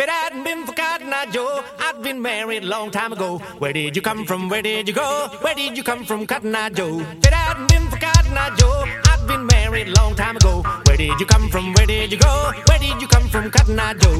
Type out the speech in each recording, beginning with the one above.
it hadn't been for Cotton Eye Joe, I'd been married a long time ago. Where did you come from? Where did you go? Where did you come from, Cotton Eye Joe? If it hadn't been for Cotton Eye Joe, I'd been married a long time ago. Where did you come from? Where did you go? Where did you come from, Cotton Eye Joe?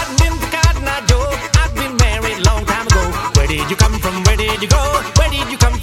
Where did you come from? Where did you go? Where did you come